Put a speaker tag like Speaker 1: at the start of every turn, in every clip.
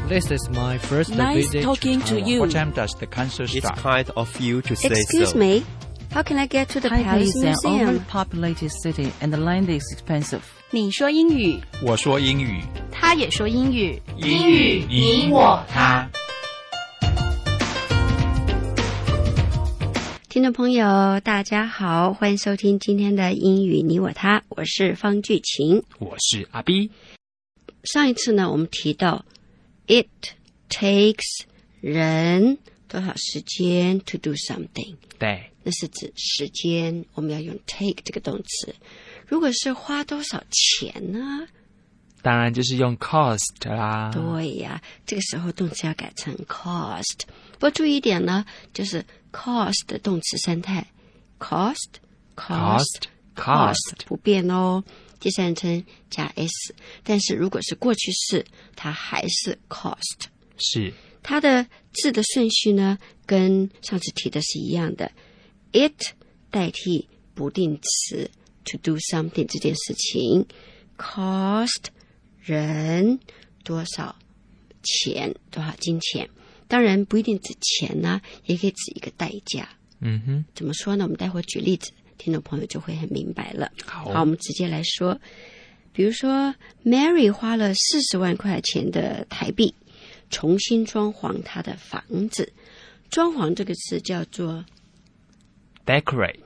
Speaker 1: This is my first
Speaker 2: Nice
Speaker 1: visit
Speaker 2: talking to you.
Speaker 3: What time does the concert
Speaker 4: It's
Speaker 3: start?
Speaker 4: kind of you to say
Speaker 5: Excuse
Speaker 4: so.
Speaker 5: me, how can I get to the
Speaker 2: Taipei
Speaker 5: Palace
Speaker 2: is an
Speaker 5: Museum?
Speaker 2: overpopulated city and the land is expensive.
Speaker 6: 你说英语，
Speaker 3: 我说英语，
Speaker 6: 他也说英语，
Speaker 3: 英语你我他。
Speaker 5: 听众朋友大家好，欢迎收听今天的英语你我他，我是方巨晴。
Speaker 3: 我是阿 B。
Speaker 5: 上一次呢，我们提到 it takes 人多少时间 to do something，
Speaker 3: 对，
Speaker 5: 那是指时间，我们要用 take 这个动词。如果是花多少钱呢？
Speaker 3: 当然就是用 cost 啦。
Speaker 5: 对呀，这个时候动词要改成 cost。不过注意一点呢，就是 cost 的动词三态 cost 不变哦，第三人称加 s， 但是如果是过去式，它还是 cost。
Speaker 3: 是，
Speaker 5: 它的字的顺序呢，跟上次提的是一样的。it 代替不定词 to do something 这件事情 ，cost 人多少钱，多少金钱。当然不一定指钱呢，也可以指一个代价。
Speaker 3: 嗯哼，
Speaker 5: 怎么说呢？我们待会儿举例子，听众朋友就会很明白了。
Speaker 3: 好，
Speaker 5: 我们直接来说，比如说 Mary 花了40万块钱的台币重新装潢她的房子。装潢这个词叫做
Speaker 3: decorate，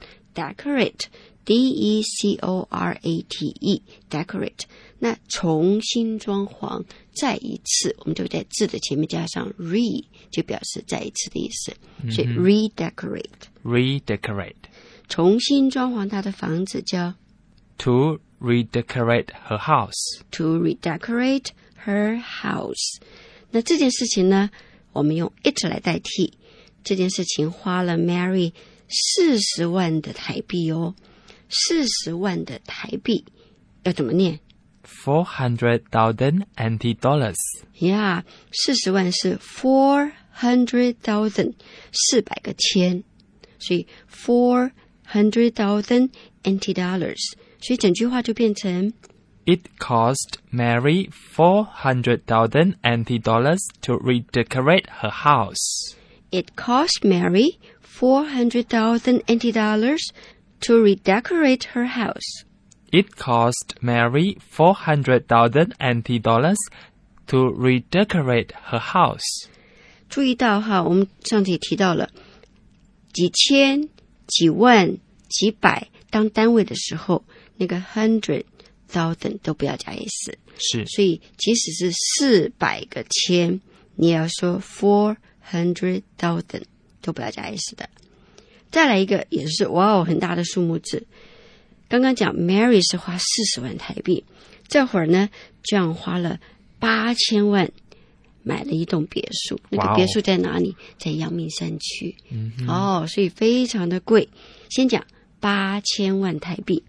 Speaker 5: decorate decorate。那重新装潢再一次，我们就在字的前面加上 re， 就表示再一次的意思，所以 redecorate 重新装潢她的房子叫
Speaker 3: to redecorate her house，
Speaker 5: to redecorate her house。 那这件事情呢，我们用 it 来代替。这件事情花了 Mary 40万的台币哦，40万的台币要怎么念
Speaker 3: ？400,000 NT dollars。
Speaker 5: 呀，40万是 400,000， 400个千，所以 400,000 NT dollars， 所以整句话就变成
Speaker 3: It cost Mary 400,000 NT dollars to redecorate her house.
Speaker 5: It cost Mary 400,000 NT dollars to redecorate her house.
Speaker 3: It cost Mary 400,000 NT dollars to redecorate her house.
Speaker 5: 注意到哈，我们上次也提到了几千、几万、几百当单位的时候，那个 100,000 都不要加 s，
Speaker 3: 是，
Speaker 5: 所以即使是400个千，你也要说 400,000 都不要加 s 的。再来一个也是哇哦很大的数目字，刚刚讲 Mary 是花40万台币，这会儿呢这样花了8000万买了一栋别墅，那个别墅在哪里？在阳明山区。所以非常的贵。先讲8000万台币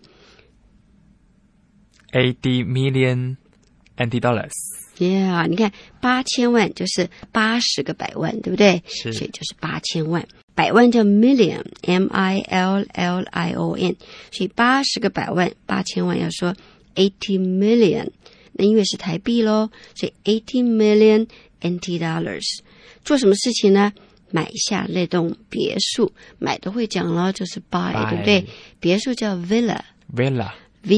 Speaker 3: 80 million NT dollars。
Speaker 5: Yeah， 你看8000万就是80个百万，对不对？
Speaker 3: 是，
Speaker 5: 所以就是8000万。百万叫 million million， 所以80个百万8000万要说80 million， 那因为是台币咯，所以80 million NT dollars。 做什么事情呢？买下那栋别墅，买的会讲咯，就是 buy， 对不对？别墅叫 villa
Speaker 3: Villa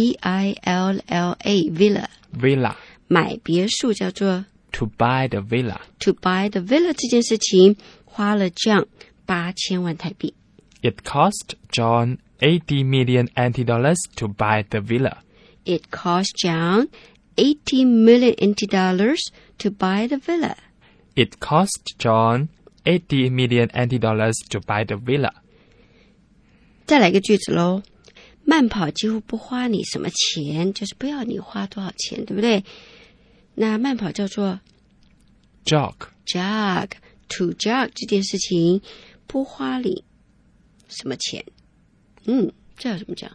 Speaker 5: villa， 买别墅叫做
Speaker 3: to buy the villa。
Speaker 5: to buy the villa。 这件事情花了这样8000万台币。
Speaker 3: It cost John 80 million NT dollars to buy the villa.
Speaker 5: It cost John 80 million NT dollars to buy the villa.
Speaker 3: It cost John 80 million NT dollars to buy the villa.
Speaker 5: 再来一个句子咯，慢跑几乎不花你什么钱，就是不要你花多少钱，对不对？那慢跑叫做
Speaker 3: jog
Speaker 5: to jog 这件事情不花你什么钱。这要怎么讲？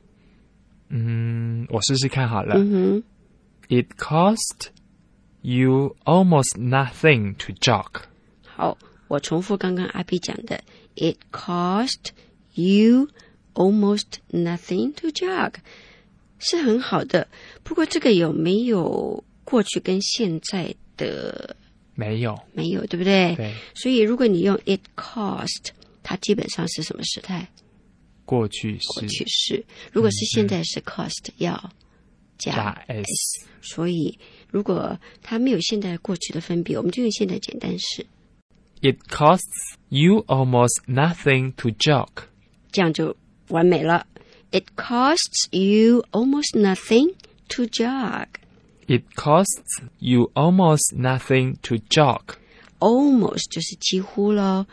Speaker 3: 我试试看好了。
Speaker 5: It
Speaker 3: cost you almost nothing to jog.
Speaker 5: 好，我重复刚刚阿 B 讲的 It cost you almost nothing to jog 是很好的，不过这个有没有过去跟现在的
Speaker 3: 没有，
Speaker 5: 没有，对不对？
Speaker 3: 对，
Speaker 5: 所以如果你用 it cost， 它基本上是什么时态？
Speaker 3: 过去
Speaker 5: 过
Speaker 3: 式
Speaker 5: 去式。如果是现在时 cost 要加
Speaker 3: s。
Speaker 5: 所以如果它没有现在过去的分别，我们就用现在简单式，
Speaker 3: It costs you almost nothing to jog.
Speaker 5: 这样就完美了。It costs you almost nothing to jog.
Speaker 3: It costs you almost nothing to jog.
Speaker 5: Almost 就是几乎咯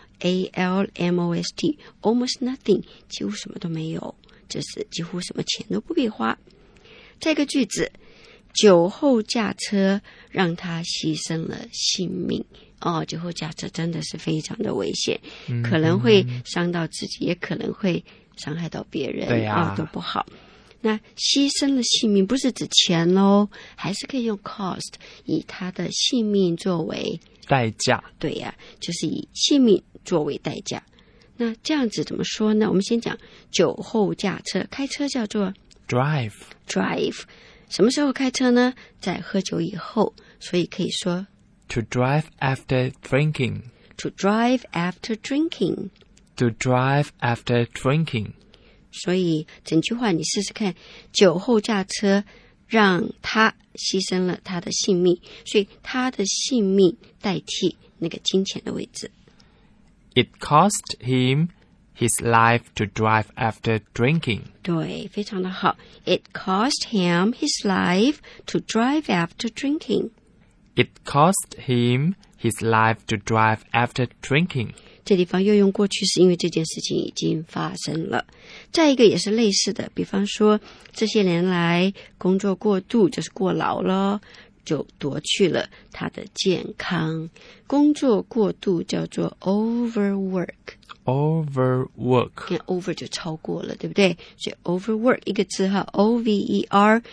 Speaker 5: ，almost almost nothing 几乎什么都没有，就是几乎什么钱都不必花。再一个句子，酒后驾车让他牺牲了性命。酒后驾车真的是非常的危险，可能会伤到自己，也可能会伤害到别人，
Speaker 3: 对啊，
Speaker 5: 都不好。那牺牲了性命不是指钱咯，还是可以用 cost 以他的性命作为
Speaker 3: 代价。
Speaker 5: 对呀，就是以性命作为代价。那这样子怎么说呢？我们先讲酒后驾车，开车叫做
Speaker 3: drive。
Speaker 5: 什么时候开车呢？在喝酒以后，所以可以说
Speaker 3: to drive after drinking.
Speaker 5: to drive after drinking.
Speaker 3: To drive after drinking.
Speaker 5: 所以整句话你试试看，酒后驾车让他牺牲了他的性命，所以他的性命代替那个金钱的位置。
Speaker 3: It cost him his life to drive after drinking.
Speaker 5: 对，非常的好。It cost him his life to drive after drinking.
Speaker 3: It cost him his life to drive after drinking.
Speaker 5: 这地方又用过去式，因为这件事情已经发生了。再一个也是类似的，比方说这些年来工作过度，就是过劳了，就夺去了他的健康。工作过度叫做 overwork。
Speaker 3: Overwork.
Speaker 5: 看 over 就超过了，对不对？所以 overwork 一个字哈 overwork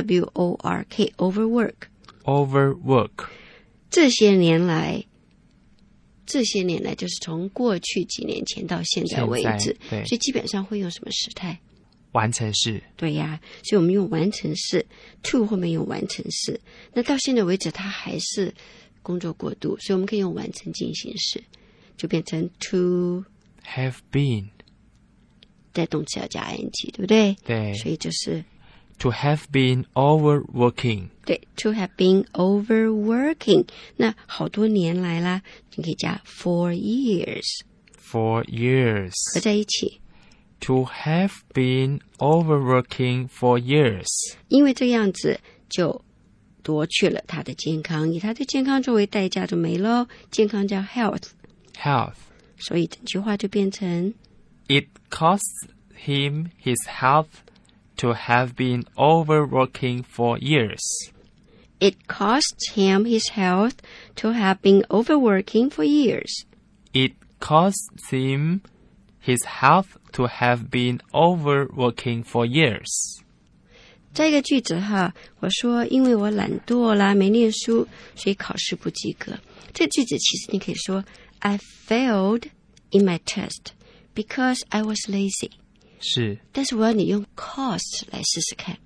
Speaker 5: overwork。
Speaker 3: Overwork.
Speaker 5: 这些年来就是从过去几年前到现在为止，
Speaker 3: 对，
Speaker 5: 所以基本上会用什么时态？
Speaker 3: 完成式。
Speaker 5: 对呀，所以我们用完成式 to 后面用完成式。那到现在为止他还是工作过度，所以我们可以用完成进行式，就变成 to
Speaker 3: have been.
Speaker 5: 带动词要加 ing， 对不对？
Speaker 3: 对，
Speaker 5: 所以就是
Speaker 3: to have been overworking.
Speaker 5: 对 to have been overworking。 那好多年来啦，你可以加 for years，
Speaker 3: For years.
Speaker 5: 合在一起。
Speaker 3: To have been overworking for years.
Speaker 5: 因为这样子就夺去了他的健康，以他的健康作为代价就没了，健康叫 health， 所以整句话就变成
Speaker 3: It costs him his health to have been overworking for years.
Speaker 5: It costs him his health to have been overworking for years.
Speaker 3: It costs him his health to have been overworking for years.
Speaker 5: 再一个句子哈，我说因为我懒惰啦，没念书，所以考试不及格。这句子其实你可以说 I failed in my test because I was lazy。
Speaker 3: 是，
Speaker 5: 但是我要你用 cost 来试试看。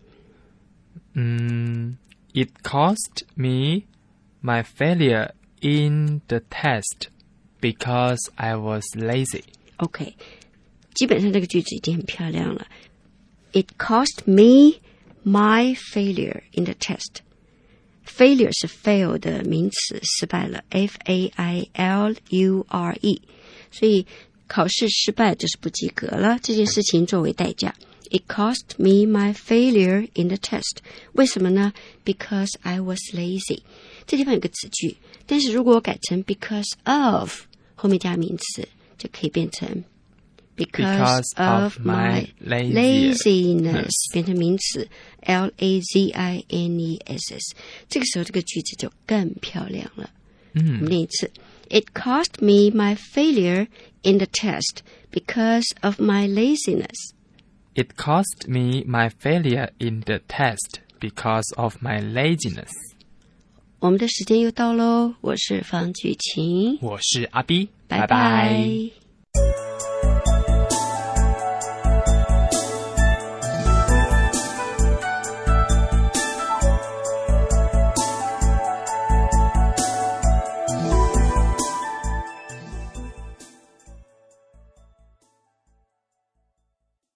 Speaker 3: It cost me my failure in the test because I was lazy.
Speaker 5: OK， 基本上这个句子已经很漂亮了。It cost me my failure in the test. Failure 是 fail 的名词，失败了 F-A-I-L-U-R-E， 所以考试失败就是不及格了，这件事情作为代价。It cost me my failure in the test. 为什么呢？ Because I was lazy. 这地方有个子句，但是如果我改成 because of 后面加名词，就可以变成 because of my laziness 变成名词 L-A-Z-I-N-E-S-S。 这个时候这个句子就更漂亮了。我们念一次 It cost me my failure in the test because of my laziness.
Speaker 3: It cost me my failure in the test because of my laziness.
Speaker 5: 我们的时间又到喽，我是方菊琴，
Speaker 3: 我是阿 B，
Speaker 5: 拜
Speaker 3: 拜拜。